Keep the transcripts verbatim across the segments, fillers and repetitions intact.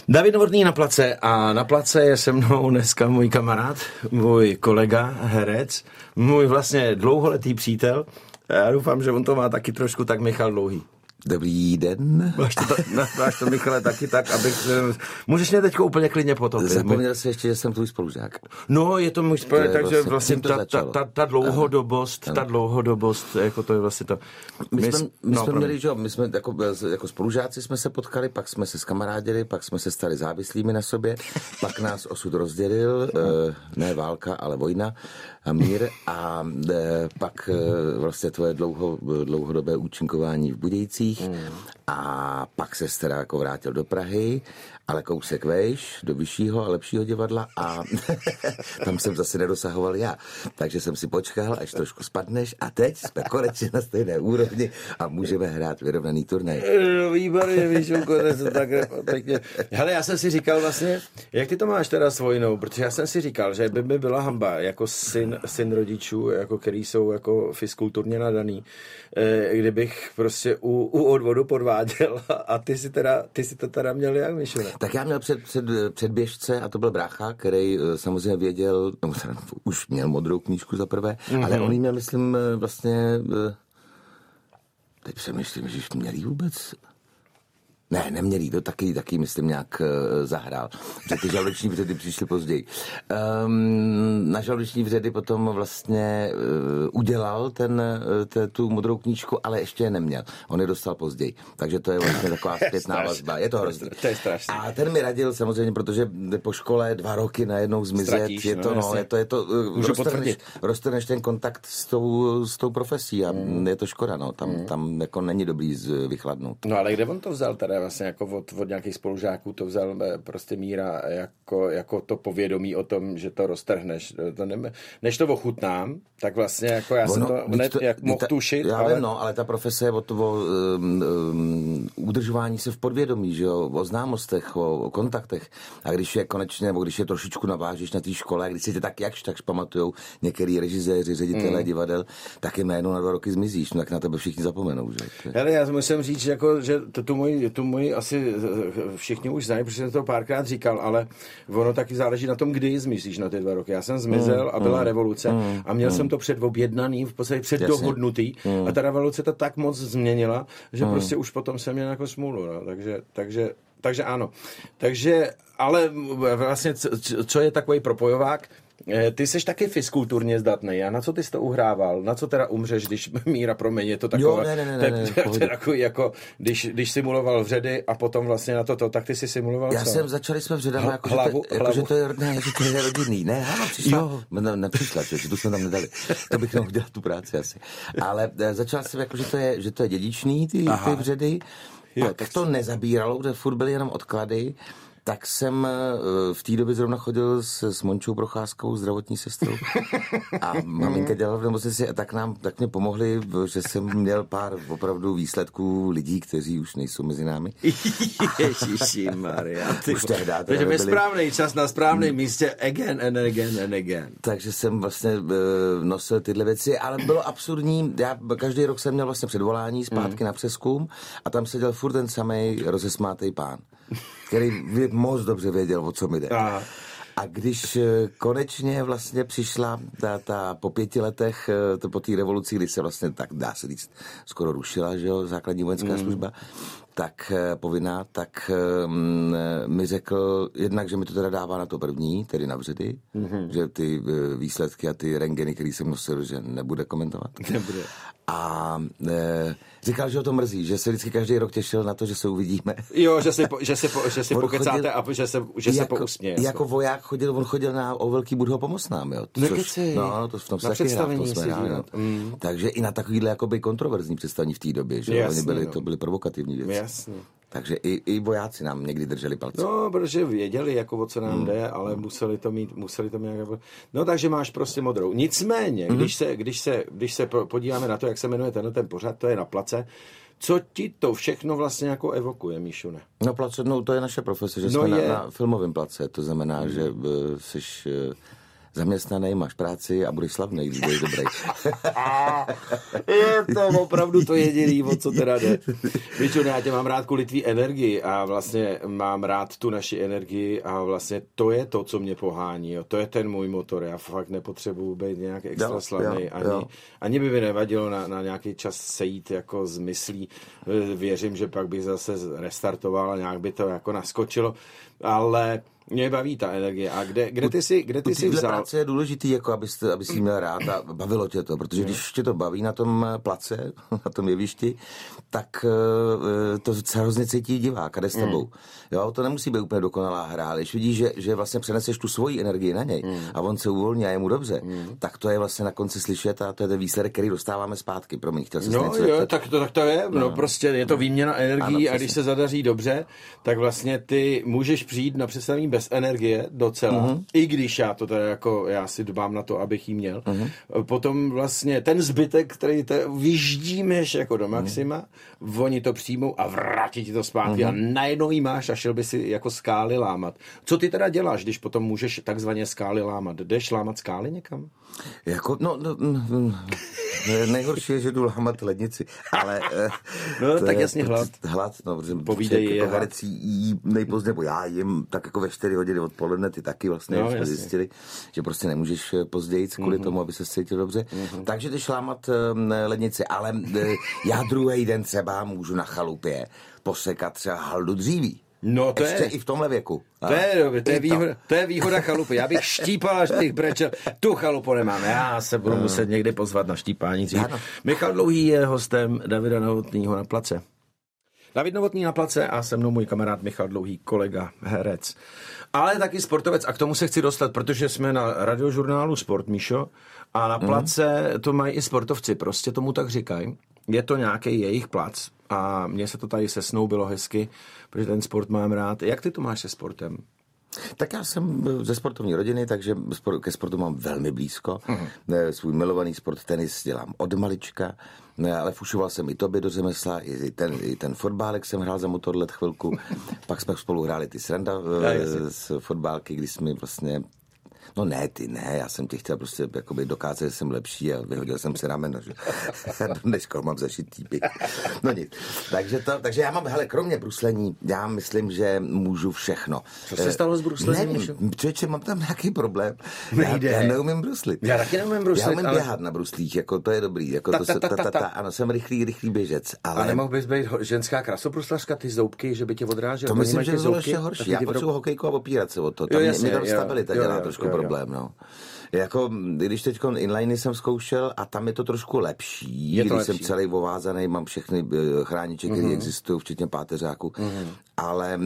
David Novotný na place a na place je se mnou dneska můj kamarád, můj kolega, herec, můj vlastně dlouholetý přítel. Já doufám, že on to má taky trošku tak Michal Dlouhý. Dobrý den. Máš to, máš to Michale, taky tak, abych... Můžeš mě teďko úplně klidně potopit. Zapomněl jsi ještě, že jsem tvůj spolužák. No, je to můj spolužák, takže vlastně, vlastně ta, začalo. ta, ta, ta dlouhodobost, ano. ta dlouhodobost, jako to je vlastně to... My, my jsme, my no, jsme měli, že my jsme jako, jako spolužáci jsme se potkali, pak jsme se skamarádili, pak jsme se stali závislými na sobě, pak nás osud rozdělil, ne válka, ale vojna a mír a pak vlastně tvoje dlouho, dlouhodobé účinkování v Budějcích. Hmm. A pak se teda jako vrátil do Prahy, ale kousek vejš, do vyššího a lepšího divadla a tam jsem zase nedosahoval já. Takže jsem si počkal, až trošku spadneš a teď jsme konečně na stejné úrovni a můžeme hrát vyrovnaný turnaj. No, výborně, víš, to tak pěkně. Hele, já jsem si říkal vlastně, jak ty to máš teda s vojnou, protože já jsem si říkal, že by mi byla hamba jako syn, syn rodičů, jako který jsou jako fiskulturně nadaný, kdybych prostě u, u odvodu podváděl a ty si, teda, ty si to teda měl jak, Mišo? Tak já měl před, před, předběžce a to byl brácha, který samozřejmě věděl, no, už měl modrou knížku za prvé, mm-hmm. ale on jí měl, myslím, vlastně, teď přemýšlím, že měl jí vůbec... Ne, neměl jí, to taky, taky myslím nějak uh, zahrál, že ty žaludeční vředy přišly později. Um, na žaludeční vředy potom vlastně uh, udělal ten, uh, tu modrou knížku, ale ještě je neměl. On je dostal později, takže to je vlastně taková zpětná vazba. Je to hrozný. To je strašný. A ten mi radil samozřejmě, protože po škole dva roky najednou zmizet, Ztratíš, je to, no, no je to, je to, uh, roztrhneš, roztrhneš ten kontakt s tou, s tou profesí a mm. je to škoda, no, tam, mm. tam jako není dobrý vychladnout. No ale kde on to vzal teda? Vlastně jako od, od nějakých spolužáků to vzal prostě Míra jako, jako to povědomí o tom, že to roztrhneš. To ne, než to ochutnám, tak vlastně jako já ono, jsem to hned to, jak mohl tušit. Já ale... vím, no, ale ta profese je o, to, o um, um, udržování se v podvědomí, že jo, o známostech, o, o kontaktech. A když je konečně, nebo když je trošičku navážíš na té škole, a když si tě tak jakž takž pamatujou některý režiséři, ředitelé mm. divadel, tak je jméno na dva roky zmizíš, no tak na tebe všichni zapomenou. Že? Hele, já musím říct, že, jako, že to, tu moji, tu moji asi všichni už znají, protože jsem to párkrát říkal, ale ono taky záleží na tom, kdy zmizíš na ty dva roky. Já jsem zmizel a byla mm, revoluce mm, a měl mm. jsem to předobjednaný, v podstatě předdohodnutý mm. a ta revoluce to tak moc změnila, že mm. prostě už potom jsem měl jako smůlu. No. Takže, takže, takže ano. Takže, ale vlastně, co je takový propojovák? Ty seš taky fiskulturně zdatný. A na co ty jsi to uhrával? Na co teda umřeš, když Míra, promiň, je to takové... Jo, ne, ne, ne, ne, ne, to je takový, jako, když, když simuloval vředy a potom vlastně na toto, tak ty si simuloval Já co? jsem, začali jsme vředama, jako, hlavu, že, to, jako, že to je, ne, že to je rodinný. Ne, hlava přišla. Jo. Ne, nepřišla, že tu jsme tam nedali. To bych mohl dělat tu práci asi. Ale začal jsem, jako, že to je, že to je dědičný, ty, ty vředy. Jo, tak to nezabíralo, protože furt byly jenom odklady. Tak jsem v té době zrovna chodil s, s Mončou Procházkou, zdravotní sestrou. A maminka dělala v nemocnici a tak nám, tak mě pomohli, že jsem měl pár opravdu výsledků lidí, kteří už nejsou mezi námi. Ježišimaria. Už tehdy. Takže byl správný čas na správném místě again and again and again. Takže jsem vlastně nosil tyhle věci, ale bylo absurdní. Já každý rok jsem měl vlastně předvolání zpátky mm. na přezkum a tam seděl furt ten samej rozesmátej pán, který moc dobře věděl, o co mi jde. A, a když konečně vlastně přišla ta, ta po pěti letech, to po té revoluci, kdy se vlastně, tak dá se říct, skoro rušila, že jo, základní vojenská mm. služba, tak povinná, tak um, mi řekl jednak, že mi to teda dává na to první, tedy na vředy, mm-hmm. že ty uh, výsledky a ty rentgeny, který jsem nosil, že nebude komentovat. Nebude. A e, říkal, že ho to mrzí, že se vždycky každý rok těšil na to, že se uvidíme. Jo, že si, po, že si, po, že si pokecáte chodil, a že se, že se jako, pousměje. Jako voják chodil, on chodil na o velký Budho pomoct nám, jo. Což, no, to v tom se taky hrál, v tom jsme hráli, no. mm. Takže i na takovýhle jakoby kontroverzní představení v té době, že jasně, oni byli, no. To byly provokativní věci. Jasně. Takže i, i vojáci nám někdy drželi palce. No, protože věděli, jako o co nám hmm. jde, ale museli to mít, museli to mít nějak... No, takže máš prostě modrou. Nicméně, hmm. když, se, když, se, když se podíváme na to, jak se jmenuje tenhle ten pořad, to je Na place, co ti to všechno vlastně jako evokuje, Míšune? No, place, no, to je naše profese, že no jsme je... na, na filmovém place, to znamená, hmm. že uh, seš... Uh, zaměstnaný, máš práci a budeš slavný, když budeš dobrý. Je to opravdu to jediný, o co teda jde. Víš, já tě mám rád kvůli tvý energii a vlastně mám rád tu naši energii a vlastně to je to, co mě pohání. Jo. To je ten můj motor. Já fakt nepotřebuji být nějak extra slavný. Ani, ani by mi nevadilo na, na nějaký čas sejít jako z myslí. Věřím, že pak bych zase restartoval a nějak by to jako naskočilo. Ale mě baví ta energie. A kde, kde ty si, kde ty si vzal? Práce je důležitý, jako abys, abys jí měl rád a bavilo tě to, protože když tě to baví na tom place, na tom jevišti, tak to hrozně cítí divák a jde s tebou. Mm. Jo, to nemusí být úplně dokonalá hra, když vidíš, že, že vlastně přeneseš tu svoji energii na něj mm. a on se uvolní a je mu dobře, mm. tak to je vlastně na konci slyšet a to je ten výsledek, který dostáváme zpátky. Promiň, chtěl jsem no jo, tak to, tak to je, no, no prostě je to výměna energií a když se zadaří dobře, tak vlastně ty můžeš přijít na představení bez energie docela, uh-huh. i když já to teda jako, já si dbám na to, abych jí měl. Uh-huh. Potom vlastně ten zbytek, který te vyždímeš jako do maxima, uh-huh. oni to přijmou a vrátí ti to zpátky uh-huh. a najednou jí máš a šel by si jako skály lámat. Co ty teda děláš, když potom můžeš takzvaně skály lámat? Jdeš lámat skály někam? Jako, no, no, no nejhorší je, že jdu lámat lednici, ale... No, tak jasně hlad. Hlad, no, protože povídej jako herec jí nejpozdě, nebo já jim tak jako ve čtyři hodiny odpoledne, ty taky vlastně no, jsme zjistili, že prostě nemůžeš později kvůli mm-hmm. tomu, aby se cítil dobře. Mm-hmm. Takže jdeš lámat um, lednici, ale uh, já druhý den třeba můžu na chalupě posekat třeba haldu dříví. No to ještě je, i v tom věku. To je, dobře, to, je výhoda, to je výhoda chalupy. Já bych štípal, až bych brečel. Tu chalupu nemám. Já se budu muset někdy pozvat na štípání dřív. Michal Dlouhý je hostem Davida Novotnýho na place. David Novotný na place a se mnou můj kamarád Michal Dlouhý, kolega, herec. Ale taky sportovec a k tomu se chci dostat, protože jsme na radiožurnálu Sport, Míšo, a na place to mají i sportovci, prostě tomu tak říkají. Je to nějaký jejich plac a mně se to tady sesnoubilo hezky, protože ten sport mám rád. Jak ty to máš se sportem? Tak já jsem ze sportovní rodiny, takže ke sportu mám velmi blízko. Mm. Svůj milovaný sport tenis dělám od malička, ale fušoval jsem i tobě do řemesla, i ten, i ten fotbálek jsem hrál za Motorlet chvilku, pak jsme spolu hráli ty sranda z fotbálky, kdy jsme vlastně... No ne, ty ne, já jsem tě chtěl prostě jakoby dokázat, že jsem lepší a vyhodil jsem si rameno, že dneska mám zašitý pik. No nic. Takže, to, takže já mám, hele, kromě bruslení, já myslím, že můžu všechno. Co se stalo s bruslením? Nevím, člověče, mám tam nějaký problém. Nejde. Já, já neumím bruslit. Já taky neumím bruslit. Já umím ale... běhat na bruslích, jako to je dobrý. Jako ta, to ta, se, ta, ta, ta, ta, ta. ta, ano, jsem rychlý, rychlý běžec. Ale... A nemohl bys být ženská krasopruslařka, ty zoubky, že by tě odrážel? To myslím, že by bylo ještě horší. Já potřebuji hokejku a opírat se o to. Tam mě tam stabilita dělá trošku problém, no. Jako, když teď inliney jsem zkoušel a tam je to trošku lepší, je když lepší. jsem celý ovázaný, mám všechny chrániče, které mm-hmm. existují, včetně páteřáku, mm-hmm. ale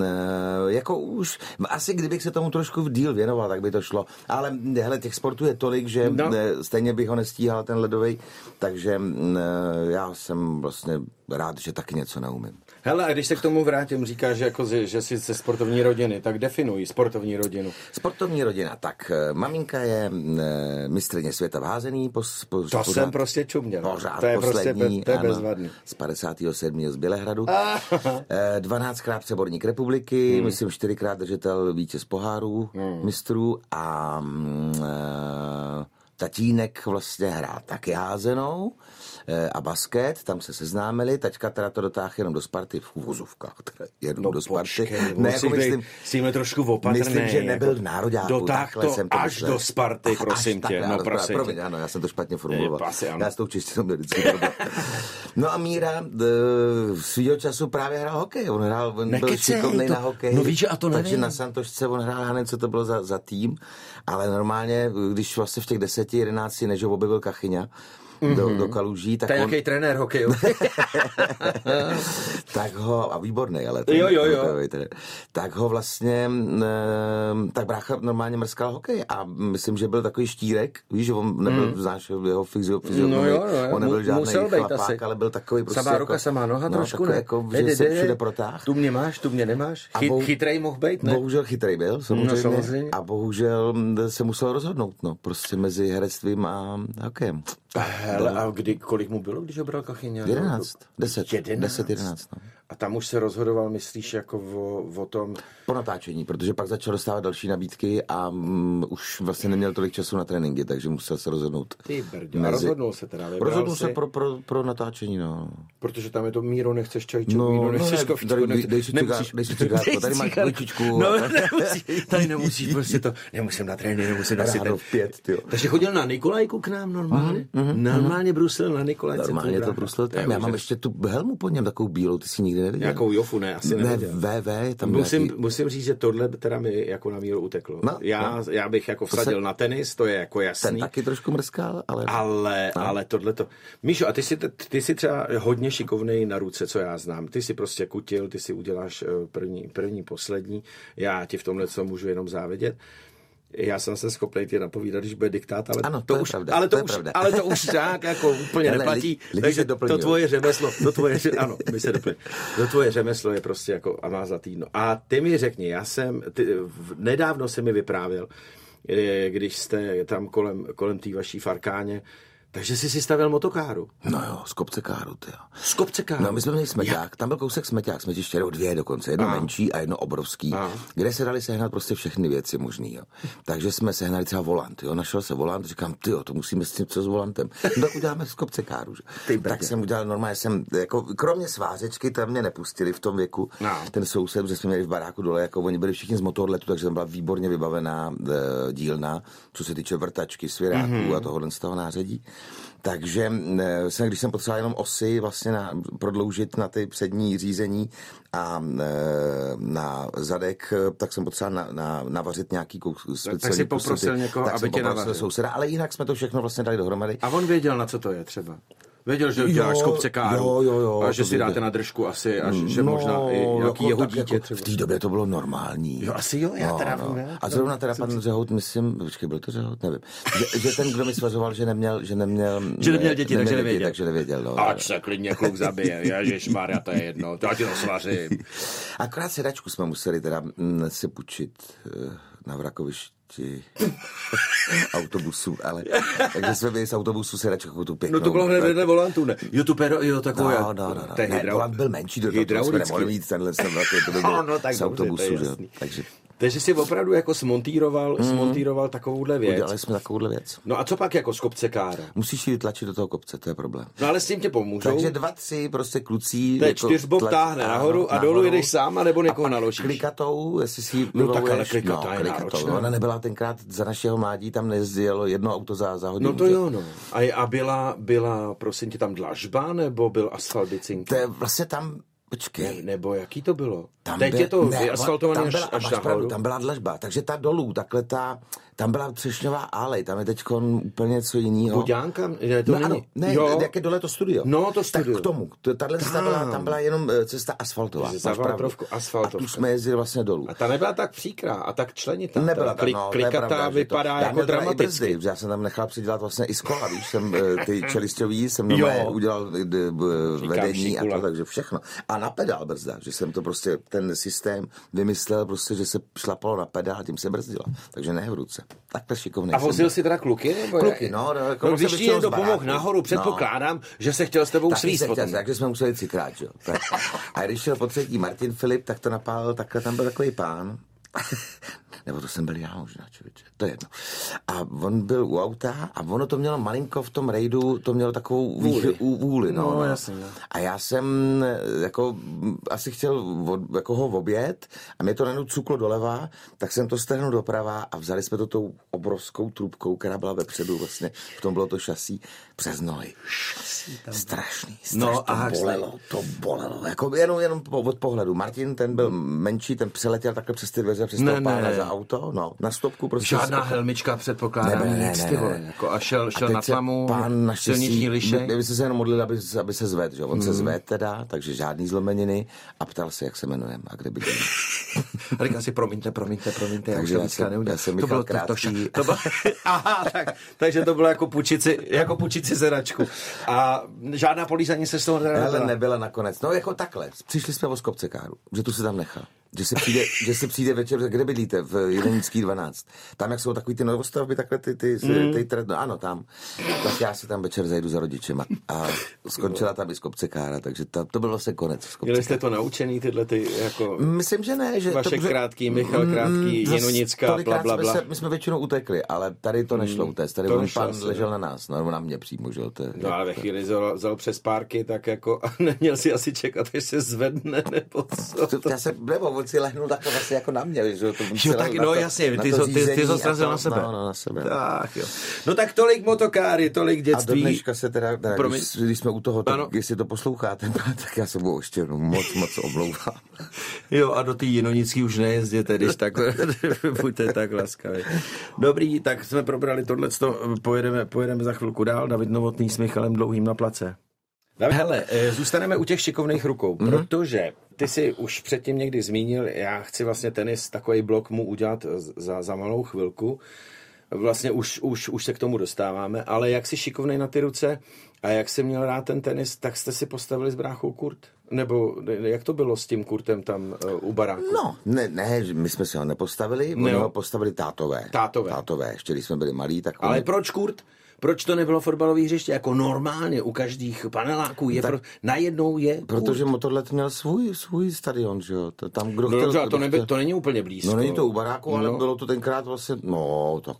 jako už, asi kdybych se tomu trošku v díl věnoval, tak by to šlo, ale hele, těch sportů je tolik, že no. stejně bych ho nestíhal ten ledovej, takže já jsem vlastně rád, že taky něco neumím. Hele, a když se k tomu vrátím, říkáš, že, jako, že jsi ze sportovní rodiny, tak definuj sportovní rodinu. Sportovní rodina, tak maminka je mistryně světa v házení. Po, po, to pořád, jsem prostě čuměl. Pořád to je poslední, prostě to je ano, bezvadný. Z padesátého sedmého z Bělehradu. dvanáctkrát přeborník republiky, hmm. myslím čtyřikrát držitel vítěz pohárů, hmm. mistrů a e, tatínek vlastně hrál taky házenou a basket, tam se seznámili, taťka teda to dotáhl jenom do Sparty, v uvozovkách, teda jenom no, do Sparty. Počkej, ne, jako myslím, s tím trošku opatrný. Myslím, že nebyl jako, v nároďáku. Dotáhl to jsem to až myslel. do Sparty, prosím tě. Tak, no, ano, prosím promiň, tě. ano, já jsem to špatně formuloval. Je, pasy, já s tou češtinou měl vždycky problém. No a Míra svýho času právě hrál hokej. On hrál, on Nekecej, byl šikovnej to, na hokej. No víš, a to nevím. Takže na Santošce on hrál, já nevím, co to bylo za, za tým, ale normálně, když vlastně v těch deseti, jedenácti, než ho objevil Kachyňa, Mm-hmm. do, do Kaluží. Tak to je on... nějaký trenér hokeju. tak ho, a výborný, ale ten, jo, jo, jo. Ten, tak ho vlastně, e, tak brácha normálně mrskal hokej a myslím, že byl takový štírek, víš, že on nebyl, mm. znáš jeho fyziognomii, no jo, jo, on nebyl žádný chlapák, asi. ale byl takový prostě samá jako, ruka, samá noha no, trošku, takový, ne? Jako, že jde, se jde, všude protáh. Tu mě máš, tu mě nemáš. Chy, bohu, chytrej mohl být, ne? Bohužel chytrej byl, samozřejmě, no, samozřejmě. A bohužel se musel rozhodnout, no, prostě mezi herectvím a hokejem. Hele, a kdy, kolik mu bylo, když ho bral Kachyňa? jedenáct, deset, deset, jedenáct. No. A tam už se rozhodoval, myslíš, jako o, o tom... Po natáčení, protože pak začal dostávat další nabídky a um, už vlastně neměl tolik času na tréninky, takže musel se rozhodnout. Ty brďo, mezi... a rozhodnul se teda. Rozhodnul si... se pro, pro, pro natáčení, no. Protože tam je to Míro, nechceš čajčku, no, Míro, nechceš no, kofičku. Tady, dej, dej si cigárko, dej si cigárko, tady máš dvojčičku. No, nemusíš, tady nemusíš, prostě to, nemusím na trénink, nemusím na ráno v pět, tyjo. Takže chodil na Nikolajku k nám normálně? Mm-hmm, normálně bruslil na Nikolajce. Normálně to bruslil tam. Já mám ještě tu helmu pod něm, takovou bílou, ty si nikdy neviděl. Nějakou jofu, ne, asi neviděl. Ne, V V, tam musím, nějaký... musím říct, že tohle teda mi jako na Míru uteklo. No, já, no. já bych jako vsadil se... na tenis, to je jako jasný. Ten taky trošku mrskal, ale... Ale, no. ale tohle to... Míšo, a ty jsi, ty jsi třeba hodně šikovnej na ruce, co já znám. Ty si prostě kutil, ty si uděláš první, první poslední. Já ti v tomhle co můžu jenom závidět. Já jsem se schopný ti napovídat, když bude diktát, ale ano, to, to už, pravda, ale to, to už, pravda. ale to už tak jako úplně ale neplatí. Lidi, lidi takže to tvoje řemeslo, to tvoje, ano, my se doplňujeme. To tvoje řemeslo je prostě jako a má za týdno. A ty mi řekni, já jsem, ty, nedávno se mi vyprávěl, když jste tam kolem, kolem té vaší farkáně, takže jsi si stavil motokáru. No jo, z kopce káru, ty jo. Z kopce káru? No, my jsme měli smeťák, tam byl kousek smeťák, smetiště, dvě dokonce, jedno a. menší a jedno obrovský, a. kde se dali sehnat prostě všechny věci možný, jo. Takže jsme sehnali třeba volant, jo, našel se volant, říkám, ty jo, to musíme s tím co s volantem. No tak uděláme z kopce káru, že? Tak jsem udělal, normálně jsem, jako, kromě svářečky, tam mě nepustili v tom věku, no. ten soused, protože jsme měli v baráku dole, jako oni byli všichni z motorletu, takže tam byla výborně vybavená e, dílna, co se týče vrtačky, svěráků mm-hmm. a tohohle z toho nářadí. Takže jsem, když jsem potřeboval jenom osy vlastně na, prodloužit na ty přední řízení a na zadek, tak jsem potřeboval na, na, navařit nějaký speciální... Tak si poprosil kusy, někoho, tak aby tě navařil. Souseda, ale jinak jsme to všechno vlastně dali dohromady. A on věděl, na co to je třeba? Věděl, že děláš kopce káru jo, jo, jo, a že si dáte na držku asi a že no, možná i nějaký jako, jeho dítě jako, v té době to bylo normální. Jo, asi jo, já no, teda no. ne. A zrovna teda pan Řehout, myslím, počkej, byl to Řehout, nevím, že, že ten, kdo mi svařoval, že neměl, že neměl, že neměl děti, neměl takže děti, nevěděl. Takže nevěděl no, Ať se klidně kluk zabije, ježišmarja, to je jedno, to ať to svařím. Akorát sedačku jsme museli teda m, si půjčit na Vrakovišti autobusu, ale takže jsme byli z autobusu sedačku tu pěknou. No to bylo hned vedle volantu, ne? Jo, tu pero, jo, takové. No, no, no, no. Ne, volant byl menší, do toho jsme nemohli mít tenhle jsem velký, to by byl no, tak z autobusu, že? Takže... Takže jsi opravdu jako smontýroval, mm. smontýroval takovouhle věc. Udělali jsme takovouhle věc. No a co pak jako z kopce kára? Musíš ji vytlačit do toho kopce, to je problém. No ale s tím tě pomůžou. Takže dva, tři prostě kluci. To je jako čtyřbob tlač... táhne nahoru a dolů jdeš sám, nebo někoho naložíš. Klikatou, jestli si ji no tak ale klikata no, je náročná. Ona nebyla tenkrát za našeho mládí, tam nejezdilo jedno auto za, za hodinu. No to jo, no. A, a byla, byla, prosím tě, tam dlažba, nebo byl asfalt bicinky? To je vlastně tam... Počkej. Ne, nebo jaký to bylo? Tam Teď byl, je to ne, vyasfaltovaný až, až nahoru. Tam byla dlažba, takže ta dolů, takhle ta, tam byla Třešňová alej, tam je teď úplně něco jiného. Buďánka? Ne, to no, není. Ano, ne, jo. jak je dole to studio. No, to studio. Tak k tomu, tahle cesta byla, tam byla jenom cesta asfaltová. asfaltová. A tu jsme jezdili vlastně dolů. A ta nebyla tak příkrá a tak členitá. Nebyla ta, no, klikatá vypadá jako dramaticky. Já jsem tam nechal přidělat vlastně i z kola, víš, jsem ty čelisťový, jsem udělal vedení a to, takže všechno. A na pedál brzda, že jsem to prostě, ten systém vymyslel prostě, že se šlapalo na pedál a tím se brzdilo. Takže ne v ruce. Takhle šikovný. A vozil si teda kluky? Nebo kluky, no. no, no když ti někdo pomohl nahoru, předpokládám, no. že se chtěl s tebou tak svíst potom. Takže jsme museli třikrát, jo. Tak. A když šel po třetí Martin Filip, tak to napálil, takhle tam byl takový pán. Nebo to jsem byl já možná, člověče. To je jedno. A on byl u auta a ono to mělo malinko v tom rejdu, to mělo takovou vůli, vůli no, no, no. Jasně, no. A já jsem jako asi chtěl od, jako ho objet a mě to najednou cuklo doleva, tak jsem to strhnul doprava a vzali jsme to tou obrovskou trubkou, která byla vepředu vlastně, v tom bylo to šasí, přes nohy. Šasí tam. Strašný, strašný. No, to aha, bolelo, to bolelo. Jako jenom, jenom od pohledu. Martin, ten byl menší, ten přeletěl takhle přes ty dveře, přes toho pána za auto, no, na stopku prostě. Žádná se... helmička předpokládá. Ne, ne, ne, ne, ne. Jako a šel, šel a na tlamu, silniční lišej. My jsme se jenom modlili, aby, aby se zvedl, že? On hmm. se zvedl teda, takže žádný zlomeniny a ptal se, jak se jmenujeme a kde bydlíme. A říkal si, promiňte, promiňte, promiňte, já už já jsem, já jsem Michal Krátký. To bylo, aha, tak, takže to bylo jako půjčit jako půjčit si sedačku. A žádná polízaní se z toho nebyla. Ale nebyla nakonec. No jako takhle, přišli jsme o z kopce káru, že tu se tam nechal. Že se přijde, že se přijde večer, kde bydlíte? V Jelenický dvanáct. Tam, jak jsou takový ty novostavby, takhle ty, ty, ty, mm. ty, ty no, ano, tam. Tak já si tam večer zajdu za rodičema. A skončila tam i z Kopcekára, takže ta, to byl vlastně konec. Měli jste to naučený, tyhle ty, jako... Myslím, že ne. Že Vašek to, Krátký, Michal Krátký, mm, Jinonická, bla, bla, bla. My, se, my jsme většinou utekli, ale tady to nešlo utéct. Tady on pan asi, ležel na nás, no, na mě přímo, že jo. To je, no ale ve chvíli vzal, vzal přes párky, tak jako a neměl si asi čekat, až se zvedne, nebo co. To, já se, nebo on si lehnul takhle vlastně jako na mě, že jo. To jo, tak, no to, jasně, ty to, ty, ty to srazil na sebe. No, no, na sebe. Tak, jo. No tak tolik motokáry, tolik dětství. A do dneška se teda, teda když, když jsme u toho, tak ano. Jestli to posloucháte, tak já se mu ještě moc, moc omlouvám. Jo, a do té Jinonický už nejezděte, když tak buďte tak laskaví. Dobrý, tak jsme probrali tohleto, pojedeme, pojedeme za chvilku dál. David Novotný s Michalem Dlouhým na place. Hele, zůstaneme u těch šikovných rukou, mm-hmm. protože ty si už předtím někdy zmínil, já chci vlastně tenis, takový blok mu udělat za, za malou chvilku. Vlastně už, už, už se k tomu dostáváme, ale jak jsi šikovnej na ty ruce a jak jsi měl rád ten tenis, tak jste si postavili s bráchou kurt? Nebo jak to bylo s tím kurtem tam uh, u baráku? No, ne, ne, my jsme si ho nepostavili, oni ho postavili tátové. Tátové. Tátové, ještě když jsme byli malí, tak... Ale oni... proč kurt? Proč to nebylo fotbalové hřiště? Jako normálně u každých paneláků je, tak, pro... najednou je kurt. Protože Motorlet měl svůj, svůj stadion, že jo? Tam, kdo no, chtěl, dobře, to, neby, chtěl... to není úplně blízko. No není to u baráku, ale no. Bylo to tenkrát vlastně, no tak...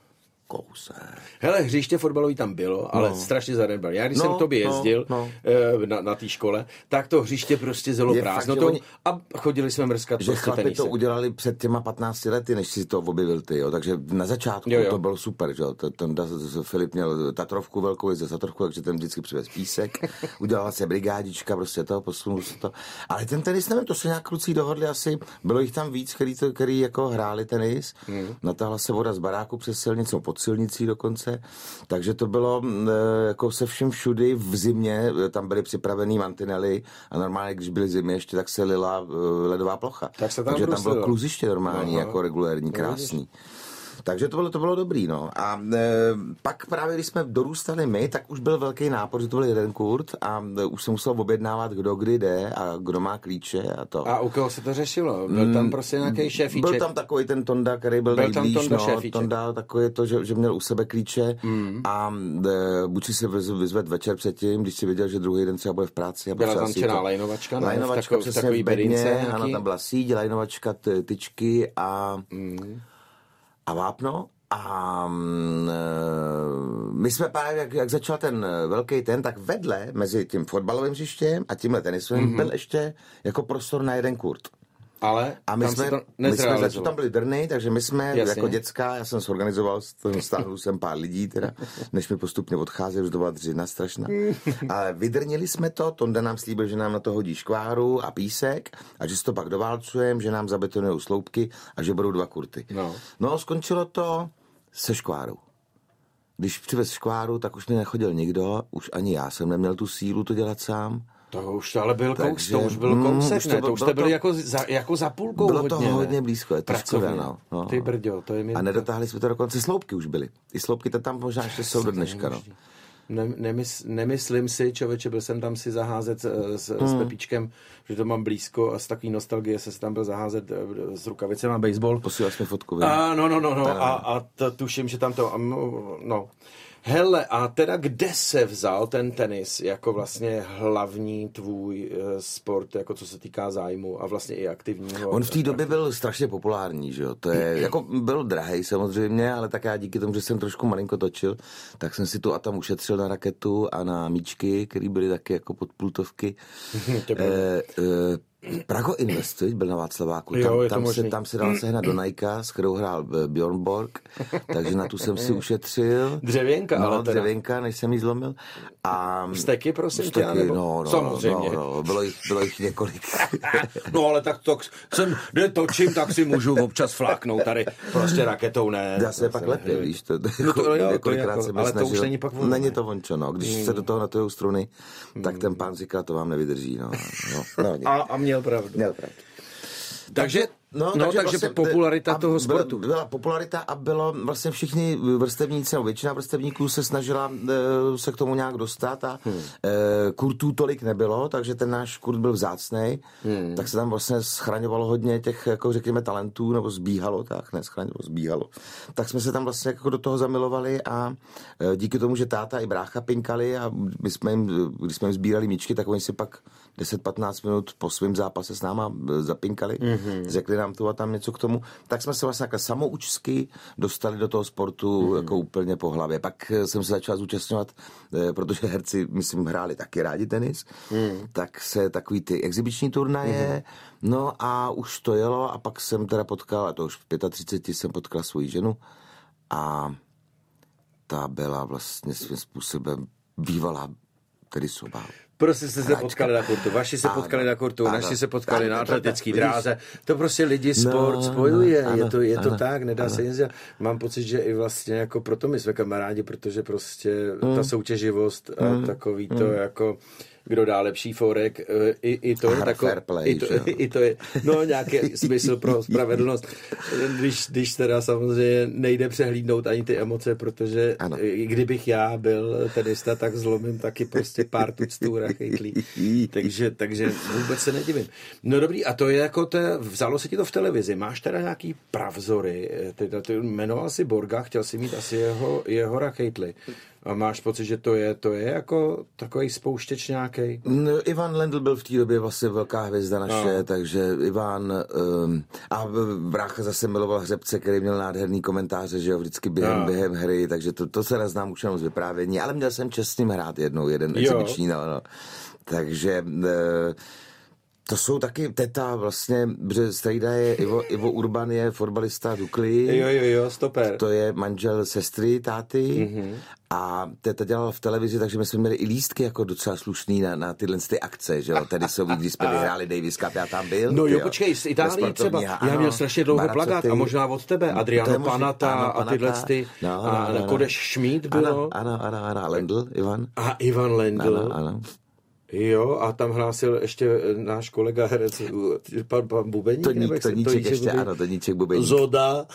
Kousek. Hele, hřiště fotbalový tam bylo, ale no. strašně zanedbal. Já když no, jsem k tobě jezdil no, no. na, na té škole, tak to hřiště prostě zelo prázdnotou oni... a chodili jsme mrskat že prostě chlapi tenisem. to udělali před těma patnácti lety, než si to objevil ty, jo. Takže na začátku jo, jo. to bylo super, že jo. Ten Filip měl Tatrovku velkou, jezdil Tatrovku, takže ten vždycky přivez písek, udělala se brigádička, prostě to, posunul se to. Ale ten tenis, nevím, to se nějak kluci dohodli asi, bylo jich tam víc, který, to, který jako hráli tenis, hmm. natáhla se voda z baráku přes silnici, pod silnicí dokonce, takže to bylo e, jako se všem všudy v zimě, tam byly připravený mantinely a normálně, když byly zimě ještě, tak se lila e, ledová plocha. Tak se tam takže brusilo. Tam bylo kluziště normální, aha. Jako regulérní, krásný. Takže to bylo, to bylo dobrý, no. A e, pak právě, když jsme dorůstali my, tak už byl velký nápor, že to byl jeden kurt a e, už se musel objednávat, kdo kdy jde a kdo má klíče a to. A u koho se to řešilo? Byl tam prostě nějaký šéfíček? Byl tam takový ten Tonda, který byl, byl nejblíž, Tonda, no. Tonda takový to, že, že měl u sebe klíče mm. a e, buď si se vyzvedl večer předtím, když si věděl, že druhý den třeba bude v práci. A byla zamčená lajnovačka, ne? Lajnovačka, v takový bedně, ano, tam byla síť, lajnovačka, tyčky a... Mm. a vápno a my jsme právě, jak, jak začal ten velký ten, tak vedle mezi tím fotbalovým hřištěm a tímhle tenisovým mm-hmm. byl ještě jako prostor na jeden kurt. Ale a my tam jsme, to my jsme začali, tam byly drny, takže my jsme jasně. Jako děcka, já jsem zorganizoval, stáhl jsem pár lidí teda, než mi postupně odcházeli, že to byla dřina strašná. Ale vydrnili jsme to, Tonda nám slíbil, že nám na to hodí škváru a písek a že si to pak doválcujeme, že nám zabetonujou sloupky a že budou dva kurty. No, no skončilo to se škvárou. Když přivez škváru, tak už mi nechodil nikdo, už ani já jsem neměl tu sílu to dělat sám. To už ale byl kous, to už byl kousek, mm, ne? To už jste byli jako za, jako za půlkou bylo hodně, to hodně ne? blízko, je to skvělé, no, no. Ty brďo, to je mi... A nedotáhli jsme to dokonce, sloupky už byly. I sloupky to tam možná ještě jsou do dneška, no. Ne, nemysl, nemyslím si, člověče, byl jsem tam si zaházet s, hmm. s Pepíčkem, že to mám blízko a z takový nostalgie se tam byl zaházet s rukavicem na baseball. Posílal jsme fotku. A, no, no, no, no. A, a to, tuším, že tam to, no. Hele, a teda kde se vzal ten tenis jako vlastně hlavní tvůj e, sport, jako co se týká zájmu a vlastně i aktivního? On v té době byl strašně populární, že jo, to je, jako byl drahej samozřejmě, ale tak já díky tomu, že jsem trošku malinko točil, tak jsem si tu a tam ušetřil na raketu a na míčky, které byly taky jako podpultovky. e, e, Prago Invest, byl na Václaváku. Tam, jo, tam, se, tam se dal sehnat do Nike, s kterou hrál Björn Borg, takže na tu jsem si ušetřil. Dřevěnka, no, ale teda. Dřevěnka, než jsem jí zlomil. A steky, prosím steky, tě, nebo? No, no, samozřejmě. No, no, bylo, jich, bylo jich několik. No, ale tak to jsem, kde točím, tak si můžu občas fláknout tady prostě raketou, ne. Já se pak lepě, víš, to, no to, jo, několikrát jako, jsem ale snažil. To už není pak vončo. Není to vončo, no. Když hmm. se do toho natujou struny, tak hmm. ten pán říká, to vám nevydrží, no. no, no a, a měl pravdu. Měl pravdu. Takže No, no takže, takže vlastně, popularita toho sportu. Byla, byla popularita a bylo vlastně všichni vrstevníci, no, většina vrstevníků se snažila e, se k tomu nějak dostat a hmm. e, kurtů tolik nebylo, takže ten náš kurt byl vzácnej, hmm. tak se tam vlastně schraňovalo hodně těch, jako řekněme, talentů, nebo zbíhalo, tak ne, schraňovalo, zbíhalo. Tak jsme se tam vlastně jako do toho zamilovali a e, díky tomu, že táta i brácha pinkali a my jsme jim, když jsme jim sbírali míčky, tak oni si pak deset patnáct minut po svém zápase s náma zapinkali, mm-hmm. řekli nám tu a tam něco k tomu, tak jsme se vlastně jako samoučsky dostali do toho sportu mm-hmm. jako úplně po hlavě. Pak jsem se začal zúčastňovat, protože herci, myslím, hráli taky rádi tenis, mm. tak se takový ty exibiční turnaje, mm-hmm. no a už to jelo a pak jsem teda potkal, a to už v třiceti pěti jsem potkal svoji ženu a ta byla vlastně svým způsobem bývalá tenisová. Prostě jste se potkali na kurtu, vaši se ano, potkali na kurtu, ano, naši se potkali ano, na atletické dráze. To prostě lidi sport no, spojuje, no, je to, je to tak, nedá ano. se nic dělat. Mám pocit, že i vlastně jako proto my jsme kamarádi, protože prostě mm. ta soutěživost a mm. takový to mm. jako kdo dá lepší forek, i, i to je takový, i, to, i to je, no nějaký smysl pro spravedlnost, když, když teda samozřejmě nejde přehlídnout ani ty emoce, protože ano. kdybych já byl tenista, tak zlomím taky prostě pár tuctů rachejtlí, takže, takže vůbec se nedivím. No dobrý, a to je jako, to, vzalo se ti to v televizi, máš teda nějaký pravzory, ty, ty jmenoval si Borga, chtěl si mít asi jeho, jeho rachejtly. A máš pocit, že to je, to je jako takový spouštěč nějaký? No, Ivan Lendl byl v té době vlastně velká hvězda naše, no. takže Ivan um, a brácha zase miloval Hřebce, který měl nádherný komentáře, že jo, vždycky během, no. během hry, takže to, to se neznám už jenom z vyprávění, ale měl jsem čest s ním hrát jednou, jeden exibiční, no, no. Takže uh, to jsou taky teta vlastně, protože strejda je Ivo, Ivo Urban je fotbalista Dukly. Jo, jo, jo, stoper. To je manžel sestry, táty. Mm-hmm. A teta dělala v televizi, takže my jsme měli i lístky jako docela slušný na, na tyhle ty akce, že jo, tenisový, když jsme vyhráli Davis Cup, já tam byl. No jo, počkej, z Itálie třeba. Já ano, měl strašně dlouho plakát a možná od tebe, Adriano Panata a tyhle ty. No, a no, no, Kodeš Schmid bylo. Ano, ano, ano, ano, Lendl, Ivan. A Ivan Lendl. Ano, ano. Jo, a tam hlásil ještě náš kolega herec, pan, pan Bubeník. Toník, Toníček ještě, Bubeník. Ano, Toníček Bubeník. Zoda,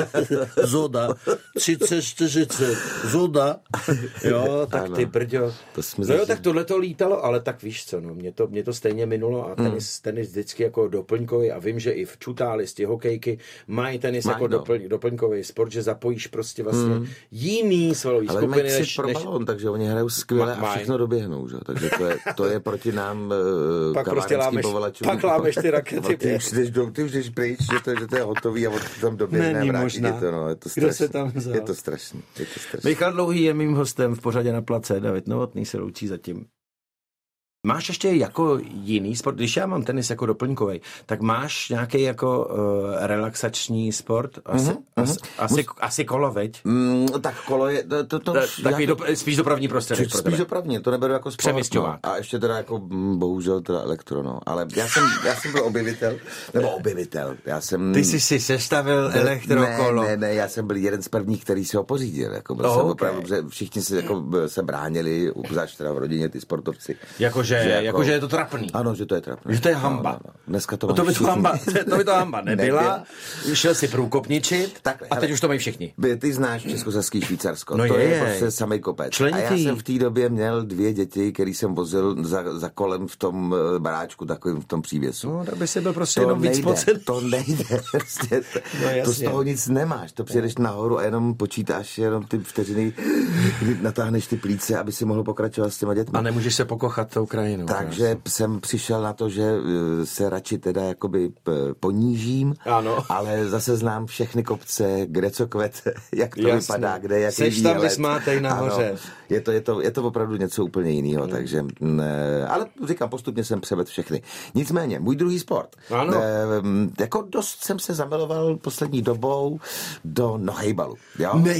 Zoda, třicet čtyřicet, Zoda, jo, tak ano, ty brďo. No jo, tak tohle to lítalo, ale tak víš co, no, mě to, mě to stejně minulo a tenis, mm. tenis vždycky jako doplňkový a vím, že i v čutálisti, hokejky mají tenis Maj, jako no. doplň, doplňkový sport, že zapojíš prostě vlastně mm. jiný svalový ale skupiny. Ale než, pro balón, než... takže oni hrajou skvěle Ma, a všechno doběhnou, že? Takže to je, to je proti nám uh, pak prostě lámeš, pak lámeš ty rakety. Ty už jdeš, do, ty už jdeš pryč, že to, že to je hotový a od tam doběhne a vrátí to. No, je to strašný. Je to strašný. Je to strašný. Michal Dlouhý je mým hostem v pořadě Na place. David Novotný se loučí zatím. Máš ještě jako jiný sport, když já mám tenis jako doplňkovej, tak máš nějaký jako uh, relaxační sport? Asi, mm-hmm. asi, asi, Mus... asi kolo, veď? Mm, tak kolo je, to, to, to tak jak... do, spíš dopravní prostředek. Spíš, spíš dopravní, to neberu jako sport. No. A ještě teda jako, bohužel teda elektro, no. Ale já jsem, já jsem byl objevitel, nebo objevitel, já jsem... Ty jsi si sestavil ne, elektrokolo. Ne, ne, ne, já jsem byl jeden z prvních, který si ho pořídil, jako byl oh, jsem okay. opravdu, všichni si jako se bránili, obzvlášť teda v rodině ty sportovci. Jakože Že, jako, jako, že je to trapný. Ano, že to je trapný. Že to je hamba. No, no, no. Dneska to, no, to, by to, hamba, to by to hamba nebyla. Šel si průkopničit tak, a teď ale, už to mají všichni. Ty znáš Českosaský Švýcarsko. No to je, je prostě samej kopec. Členitý. A já jsem v té době měl dvě děti, který jsem vozil za, za kolem v tom baráčku, takovým v tom přívěsu. No, tak by si byl prostě to jenom nejde, víc pocen. To nejde. Prostě, no, to z toho nic nemáš. To přijedeš nahoru a jenom počítáš jenom ty vteřiny, kdy natáhneš ty plíce, aby si mohl pokračovat s těma dětmi. A nemůžeš se pokochat tou krajinou. Takže jsem přišel na to, že se radši teda jakoby ponížím, ano. ale zase znám všechny kopce, kde co kvete, jak to Jasně. vypadá, kde jaký Seš výlet. tam vysmátej nahoře. Ano, je, to, je, to, je to opravdu něco úplně jiného, mm. takže, ne, ale říkám, postupně jsem převedl všechny. Nicméně, můj druhý sport. Ano. E, jako dost jsem se zamiloval poslední dobou do nohejbalu.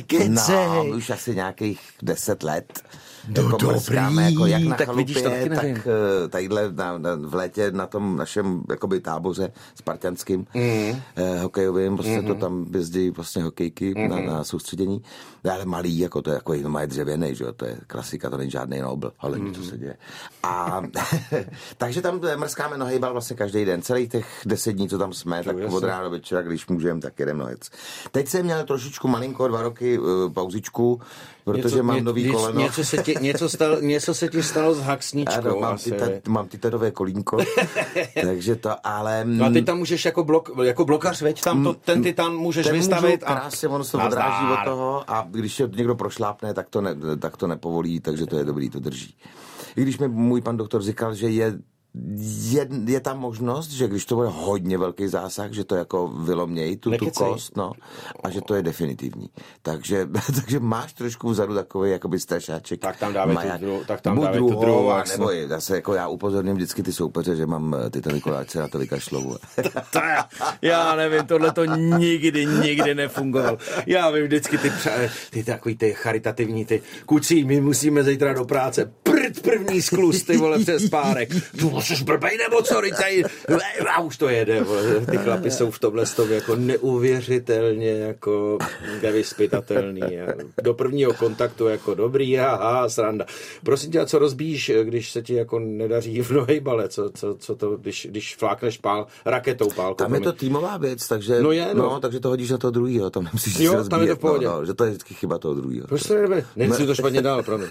Nekecej. No, už asi nějakých deset let. No jako dobrý, mrskáme, jako jak na tak chalupě, vidíš, to taky tak tak mm. tadyhle na, na, v létě na tom našem jakoby táboře spartanským mm. eh, hokejovým, prostě mm. to tam jezdí vlastně hokejky mm. na, na soustředění, ale malý, jako to je jako jenom je dřevěnej, že jo, to je klasika, to není žádný Nobel, ale mm. co se děje. A takže tam mrskáme na hejbal vlastně každý den, celých těch deset dní, co tam jsme, tak od rána do večera, když můžeme, tak jedeme nohec. Teď jsem měl trošičku malinko, dva roky uh, pauzičku, protože něco, mám nový něco, koleno. Něco se, ti, něco, stalo, něco se ti stalo s haxničkou. Ano, mám, tita, mám titadové kolínko, takže to, ale... No a ty tam můžeš jako, blok, jako blokař, veď, tam to, ten titan můžeš ten vystavit. A krásně, ono se to odráží od toho a když se někdo prošlápne, tak to, ne, tak to nepovolí, takže to je dobrý, to drží. I když mi můj pan doktor říkal, že je Je, je tam možnost, že když to bude hodně velký zásah, že to jako vylomějí tu, tu kost, no, a že to je definitivní. Takže, takže máš trošku vzadu takový jakoby strašáček. Tak tam dávej tu druhou, tak tam dávej tu druhou. A nebo je, zase jako já upozorním vždycky ty soupeře, že mám ty Nikoláče na to vykašlovu. to je, já nevím, tohle to nikdy, nikdy nefungovalo. Já vím vždycky ty, ty takový ty charitativní, ty kucí, my musíme zítra do práce, prd první skluz, ty vole, přes párek. Jsi blbej nebo co, tady, a už to jede, vole. Ty chlapi jsou v tomhle stově jako neuvěřitelně jako nevyspytatelný. Do prvního kontaktu jako dobrý, aha, sranda. Prosím tě, a co rozbíjíš, když se ti jako nedaří v nohejbale, co, co, co to, když, když flákneš pál, raketou pálku. Tam je to týmová věc, takže, no je, no. No, takže to hodíš na toho druhýho, tam nemusíš jo, se rozbíjet, tam je to v pohodě. No, no, že to je vždycky chyba toho druhýho. Proč to nejde? Nechci to špatně dál, promiň.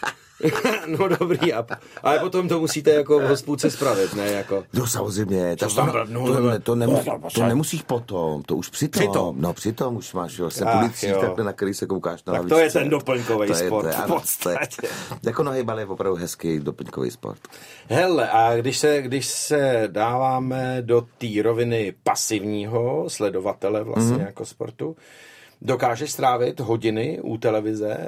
No dobrý, ale potom to musíte jako v hospůdce spravit, ne? Jako... No samozřejmě, to, tam, to, no, to, ne, to, nemusí, to nemusíš potom, to už přitom. Přitom. No přitom už máš jo, jsem policích, takhle, na který se koukáš na tak lavičce. to je ten doplňkový sport to je, v podstatě. Jako nohejbal je opravdu hezký doplňkový sport. Hele, a když se, když se dáváme do té roviny pasivního sledovatele vlastně mm-hmm. jako sportu, dokážeš strávit hodiny u televize,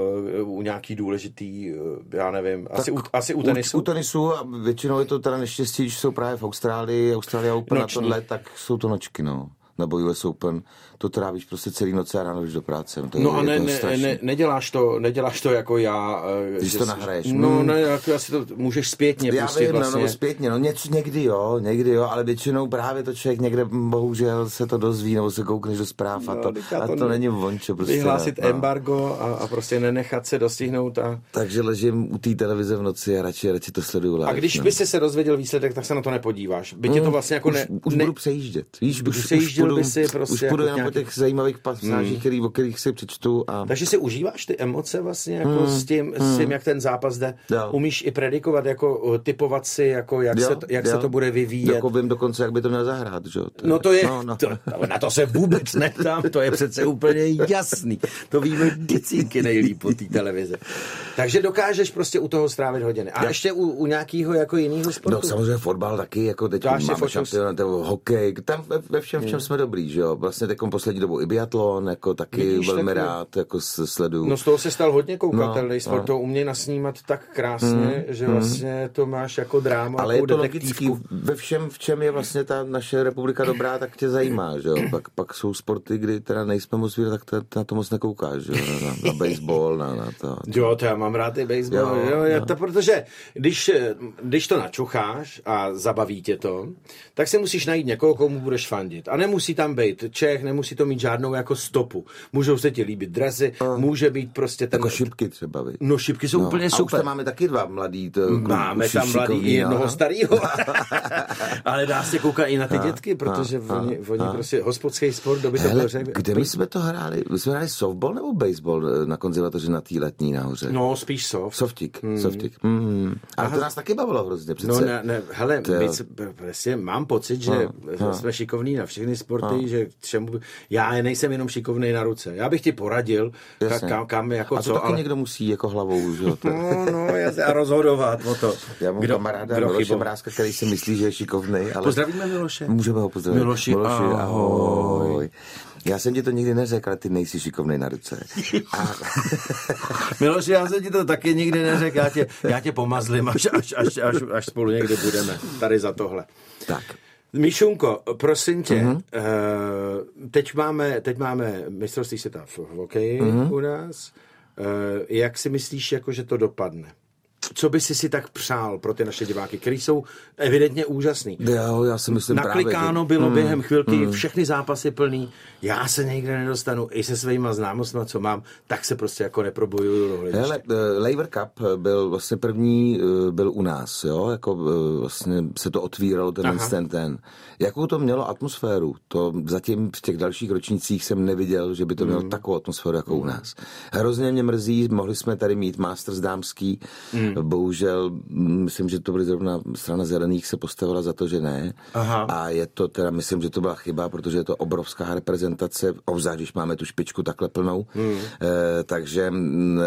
u nějaký důležitý, já nevím, asi u, asi u tenisu? U, u tenisu a většinou je to teda neštěstí, že jsou právě v Austrálii, Australia Open na tohle, tak jsou to nočky, no. Nebo U S Open, to trávíš prostě celý noc a ráno jdeš do práce. To je, no a ne, to ne, ne, neděláš, to, neděláš to jako já. Když že to nahraješ. No ne, jako asi to můžeš zpětně já pustit vím, vlastně. No, no zpětně, no něco někdy jo, někdy jo, ale většinou právě to člověk někde bohužel se to dozví, nebo se koukneš do zpráv a to, no, a to, to není vončo. Prostě, vyhlásit no. embargo a, a prostě nenechat se dostihnout. A... Takže ležím u té televize v noci a radši, radši to sleduju live. A když no. by si se dozvěděl výsledek, tak se na to nepodíváš. By tě to vlastně jako ne... Už, už ne... budu přejíždět. Víš, už, už, přejížděl už by si prostě... Už půjdu jako nějaký... po těch zajímavých pasážích, mm. který, o kterých si přečtu. A... Takže si užíváš ty emoce vlastně jako mm. s, tím, mm. s tím, jak ten zápas jde. Jo. Umíš i predikovat, jako typovat si, jako jak, jo, se, to, jak se to bude vyvíjet. Jako vím dokonce, jak by to měl zahrát. Že? To no to je, no, no. To, na to se vůbec neptám, to je přece úplně jasný. To víme vždycky nejlíp po té televizi. Takže dokážeš prostě u toho strávit hodiny. A jo. ještě u, u nějakého jako jiného sportu? No samozřejmě fotbal taky, jako teď máme šampionát, hokej, tam ve, ve všem, v čem jsme dobrý, že jo. Vlastně teď poslední dobou i biatlon, jako taky vidíš, velmi taky rád, jako sleduju. No z toho se stal hodně koukatelný no, sport, no. To umějí nasnímat tak krásně, mm, že vlastně to máš jako dráma. Ale je to logický, ve všem, v čem je vlastně ta naše republika dobrá, tak tě zajímá, že jo. Pak, pak jsou sporty, kdy teda nejsme moc vidět, tak to, na to moc nekoukáš, že jo. Na, na, na baseball, na, na to. Jo, to já mám rád i baseball, jo, jo, jo. To, protože když, když to načucháš a zabaví tě to, tak si musíš najít někoho, komu budeš fandit. A nemusí tam být Čech, nemusí to mít žádnou jako stopu. Můžou se ti líbit dresy, uh, může být prostě ten... Jako šipky třeba, být. No šipky jsou no. úplně super. A už tam máme taky dva mladý. To, máme tam mladý i jednoho starýho. Ale dá se koukat i na ty a, dětky, protože a, oni, a, oni a. prostě hospodský sport, doby to bylo řek. Kde my jsme to hráli? My jsme hráli softball nebo baseball na konzervatoři na té letní nahoře? No, spíš soft. Softík, hmm. softík. Mm. Ale to nás taky bavilo hrozně přece. No ne, ne, hele, prostě mám pocit, že a, jsme a. šikovní na všechny sporty, a. že čemu, já nejsem jenom šikovnej na ruce. Já bych ti poradil, kam, kam jako a to co, taky ale... někdo musí jako hlavou, že jo? No, no, a rozhodovat o to. Já mám kdo, kamaráda kdo Miloše Mrázka, který si myslí, že je šikovnej, ale... Pozdravíme Miloše. Můžeme ho pozdravit. Miloši, Miloši ahoj. ahoj. Já jsem ti to nikdy neřekl, ale ty nejsi šikovnej na ruce. A... Miloši, já jsem ti to taky nikdy neřekl, já tě, já tě pomazlím, až, až, až, až, až spolu někde budeme, tady za tohle. Tak. Míšunko, prosím tě, uh-huh. teď, máme, teď máme mistrovství světa v hokeji uh-huh. u nás. Jak si myslíš, jako, že to dopadne? co by si si tak přál pro ty naše diváky, který jsou evidentně úžasný. Jo, já si myslím Naklikáno právě, že... bylo mm, během chvilky, mm. všechny zápasy plný, já se někde nedostanu, i se svýma známostma, co mám, tak se prostě jako neprobojuju do hlediště. Hele, Laver Cup byl vlastně první, byl u nás, jo, jako vlastně se to otvíralo ten ten, ten. Jakou to mělo atmosféru? To zatím v těch dalších ročnících jsem neviděl, že by to mělo mm. takovou atmosféru jako mm. u nás. Hrozně mě mrzí, mohli jsme tady mít Masters dámský, mm. bohužel, myslím, že to byly zrovna strana zelených se postavila za to, že ne. Aha. A je to teda, myslím, že to byla chyba, protože je to obrovská reprezentace, obzvlášť, když máme tu špičku takhle plnou. Mm. E, takže e,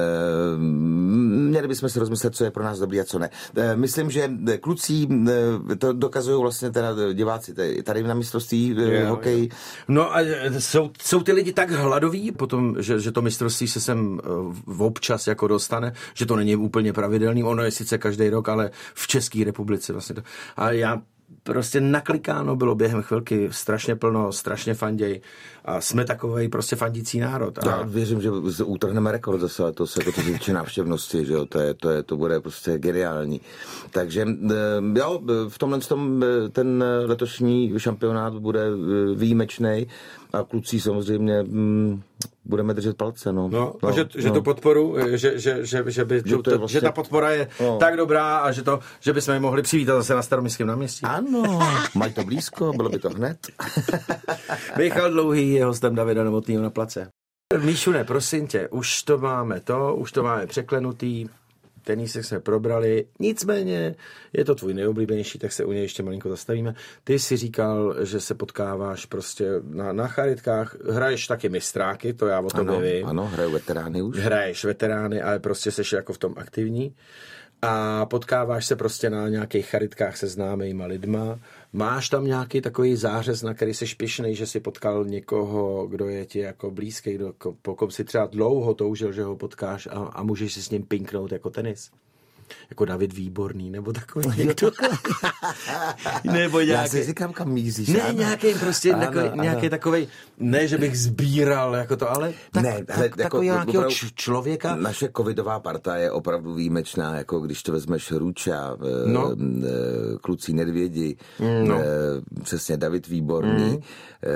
měli bychom si rozmyslet, co je pro nás dobrý a co ne. E, myslím, že kluci e, to dokazují vlastně teda diváci tady na mistrovství e, hokej. No a jsou, jsou ty lidi tak hladoví potom, že, že to mistrovství se sem v občas jako dostane, že to není úplně pravidelný. Ono je sice každý rok, ale v České republice vlastně to. A já prostě naklikáno bylo během chvilky strašně plno, strašně fanděj a jsme takovej prostě fandící národ. A... Já věřím, že utrhneme rekord zase, to se to týče návštěvnosti, že jo, to, je, to, je, to bude prostě geniální. Takže jo, v tomhle tom ten letošní šampionát bude výjimečný a kluci samozřejmě m, budeme držet palce. No, no, no a že, no. že to podporu, že, že, že, že, by, že, to, vlastně... že ta podpora je no. tak dobrá a že, to, že bychom je mohli přivítat zase na Staroměstském náměstí. Ano, mají to blízko, bylo by to hned. Michal Dlouhý je hostem Davida Novotnýho na place. Míšune, prosím tě, už to máme to, už to máme překlenutý, tenísek jsme probrali, nicméně je to tvůj nejoblíbenější, tak se u něj ještě malinko zastavíme. Ty jsi říkal, že se potkáváš prostě na, na charitkách, hraješ taky mistráky, to já o tobě vím. Ano, hraju veterány už. Hraješ veterány, ale prostě seš jako v tom aktivní. A potkáváš se prostě na nějakých charitkách se známejma lidma. Máš tam nějaký takový zářez, na který jsi pyšnej, že jsi potkal někoho, kdo je ti jako blízký, kdo, po kom si třeba dlouho toužil, že ho potkáš a, a můžeš si s ním pinknout jako tenis? Jako David Výborný, nebo takový někdo. nebo nějaký... Já si říkám, kam míříš. Ne, nějaký prostě ano, takový, ano. nějaký takovej, ne, že bych sbíral jako to, ale tak, ne, tak, ale takový jako, nějakého č- člověka. Naše covidová parta je opravdu výjimečná, jako když to vezmeš Růča, no. kluci Nedvědi, no. přesně David Výborný, mm.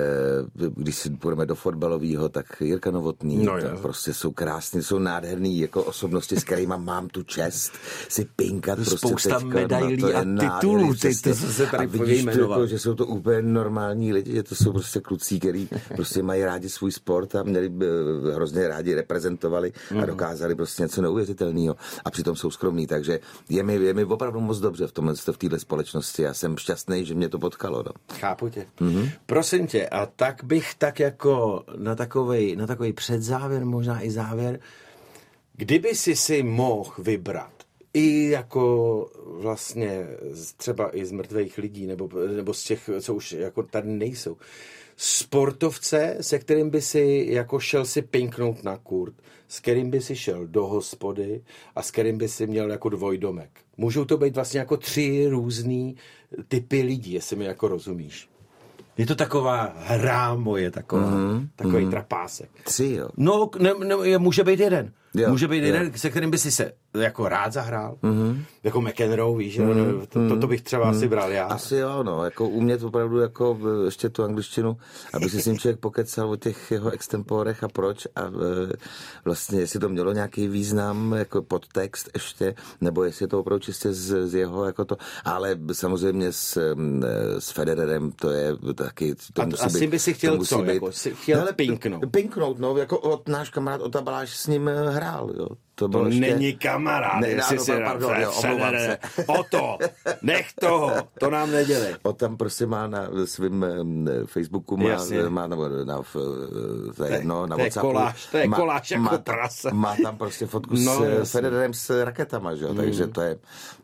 když si půjdeme do fotbalového, tak Jirka Novotný, no, tak prostě jsou krásní, jsou nádherný jako osobnosti, s kterýma mám tu čest si pinkat prostě spousta teďka, medailí a titulů, ty, ty se tady pojmenoval. Že jsou to úplně normální lidi, že to jsou prostě kluci, kteří prostě mají rádi svůj sport a měli hrozně rádi reprezentovali a dokázali prostě něco neuvěřitelného a přitom jsou skromní, takže je mi, je mi opravdu moc dobře v tomhle, v téhle společnosti. Já jsem šťastný, že mě to potkalo. No. Chápu tě. Mm-hmm. Prosím tě, a tak bych tak jako na takovej, na takovej předzávěr, možná i závěr, kdyby si si mohl vybrat i jako vlastně třeba i z mrtvých lidí, nebo, nebo z těch, co už jako tady nejsou, sportovce, se kterým by si jako šel si pinknout na kurt, s kterým by si šel do hospody a s kterým by si měl jako dvojdomek. Můžou to být vlastně jako tři různý typy lidí, jestli mi jako rozumíš. Je to taková hra moje, taková, mm, takový mm. trapásek. Tři, jo. No, ne, ne, může být jeden. Jo, může být jo. jeden, se kterým by si se jako rád zahrál. Mm-hmm. Jako McEnroe, víš, mm, to, to, to bych třeba mm, asi bral já. Asi jo, no, jako umět opravdu jako ještě tu angličtinu, aby si s ním člověk pokecal o těch jeho extemporech a proč a e, vlastně jestli to mělo nějaký význam, jako podtext ještě, nebo jestli je to opravdu čistě z, z jeho, jako to, ale samozřejmě s, s Federerem to je taky, to a musí asi být, by si chtěl co, být, jako si chtěl hele, pinknout. Pinknout, no, jako od, náš kamarád Ota Baláš s ním hrál, jo. To, to ještě... není kamarád, ne, jestli no, si pardon, jo, omlouvám se. O to, nech toho, to nám nedělej. O tam prostě má na svém Facebooku, má, má nebo na, to je jedno, na WhatsAppu. Koláš, to je má, koláš jako má, prase. Má tam prostě fotku no, s Federerem s raketama, že jo, mm. takže to je,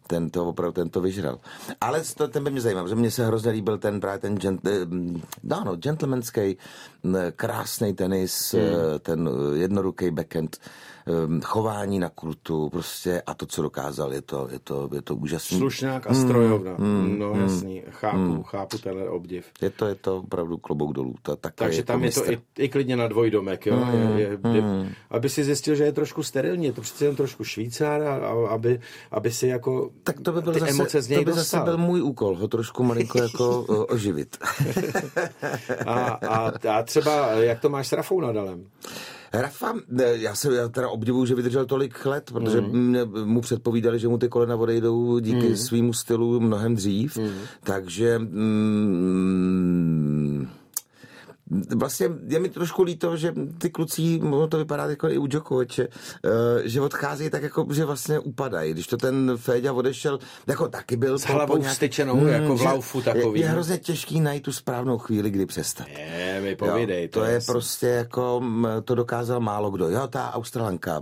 ten to opravdu ten to vyžral. Ale to, ten by mě zajímal, protože mně se hrozně líbil ten právě ten gent, no, no, gentlemanský, krásný tenis, hmm. ten jednoruký backhand, chování na kurtu, prostě a to, co dokázal, je to, je to, je to úžasný. Slušňák a strojovna. Mm, no jasný, chápu, mm. chápu tenhle obdiv. Je to, je to opravdu klobouk dolů. To, Takže tam je to i, i klidně na dvojdomek, jo? Mm, je, je, je, mm. Aby si zjistil, že je trošku sterilní, je to přece jen trošku Švýcar, a, a, aby, aby si jako tak to by byl ty zase, emoce z něj to by dostal. zase byl můj úkol, ho trošku malinko jako oživit. a, a, a třeba, jak to máš s Rafou Nadalem? Rafa, já se já teda obdivuju, že vydržel tolik let, protože mm. mu předpovídali, že mu ty kolena odejdou díky mm. svýmu stylu mnohem dřív, mm. takže mm, vlastně je mi trošku líto, že ty kluci, ono to vypadá jako i u Djokoviče, že odchází tak jako, že vlastně upadají. Když to ten Féďa odešel, jako taky byl... S hlavou nějak... vstyčenou, hmm, jako v laufu takový. Je, je hrozně těžký najít tu správnou chvíli, kdy přestat. Je, mi povídej. Jo, to, to je jasný. Prostě jako, to dokázal málo kdo. Jo, ta Australanka,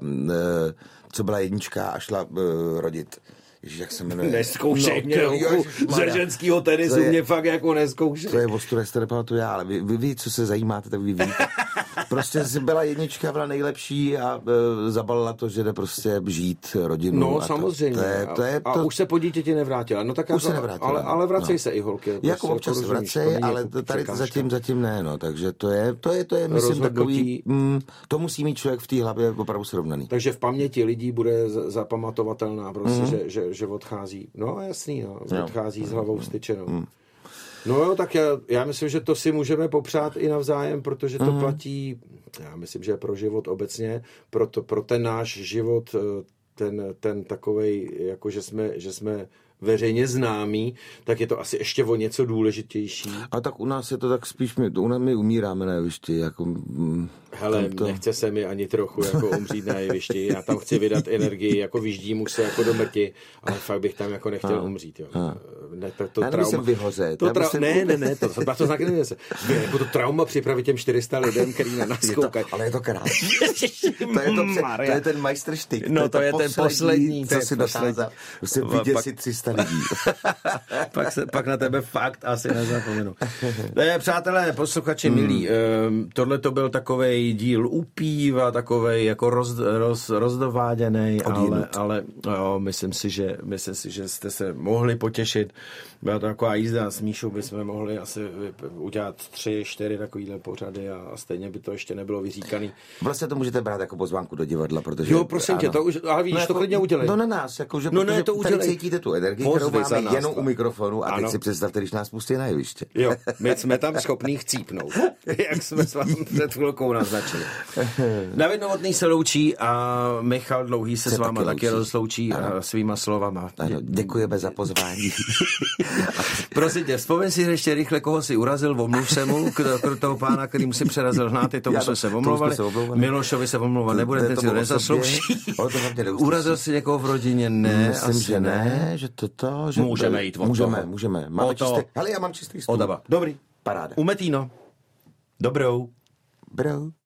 co byla jednička a šla rodit. Ježiš, jak se jmenuje? Neskoušej no, mě, ze ženskýho tenisu je, mě fakt jako neskoušej. To je ostuda, to nepamatuju já, ale vy, vy, vy, co se zajímáte, tak vy víte. Prostě byla jednička, byla nejlepší a e, zabalila to, že jde prostě žít rodinu. No, samozřejmě. To, to je, to je, a, to... a už se po dítěti nevrátila. No, tak už jako, se nevrátila. Ale, ale vracej no. se i holky. Jako prostě, občas se vracej, ale jako tady zatím, zatím ne, no. Takže to je, to je, to je myslím, takový, mm, to musí mít člověk v té hlavě opravdu srovnaný. Takže v paměti lidí bude zapamatovatelná prostě, mm. že, že, že odchází. No, jasný, no. Odchází no. s hlavou styčenou. Mm. No jo, tak já, já myslím, že to si můžeme popřát i navzájem, protože to mm. platí, já myslím, že pro život obecně, pro, to, pro ten náš život, ten, ten takovej, jako že jsme, že jsme veřejně známí, tak je to asi ještě o něco důležitější. A tak u nás je to tak spíš, my, u nás my umíráme na jevišti. Jako, mm, hele, to... nechce se mi ani trochu jako umřít na jevišti. Já tam chci vydat energii, jako vyždím už se jako do mrti, ale fakt bych tam jako nechtěl a, umřít. Jo. Ne, to, to já trauma, vyhořet. To tra... Ne, ne, ne, to, to, to znaky nevím se. Jako to trauma připravit těm čtyři sta lidem, který na nás koukají. Ale je to krásné. to, je to, to je ten majstrštyk. No to je ten poslední, co si dokázal. Prostě vidět si tři sta lidí. pak, se, pak na tebe fakt asi nezapomenu. Ne, přátelé, posluchači hmm. milí, um, tohle to byl takovej díl upíva, takovej jako roz, roz, rozdováděnej, ale, ale jo, myslím si, že myslím si, že jste se mohli potěšit. Byla to taková jízda s Míšou, bychom mohli asi udělat tři, čtyři takovýhle pořady a, a stejně by to ještě nebylo vyříkaný. Vlastně to můžete brát jako pozvánku do divadla, protože... Jo, prosím tě, to už, ale víš, no, jako, to klidně udělej. No na nás, jako, že no, ne, to tady cítíte tu energii, kterou máme nás, jenom u mikrofonu a ano. teď si představte, když nás pustí na jeviště. Jo, my jsme tam schopní chcípnout, jak jsme s vámi před chvilkou naznačili. David Novotný se loučí a Michal Dlouhý se, se s váma taky, taky rozloučí ano. svýma slovama. Ano, děkujeme za pozvání. Prosím tě, vzpomeň si ještě rychle, koho si urazil, omluv se mu, k toho pána, který mu si přerazil hnáty, tomu jsme se omlouvali. Milošovi se omlouvat nebude, ten si to nezaslouží. Urazil si někoho v rodině? Ne, myslím, asi že ne, že to to, že můžeme jít od můžeme, toho. Můžeme, máme čistý. Hele, já mám čistý stůl. Dobrý. Paráda. Umetýno. Dobrou. Brou.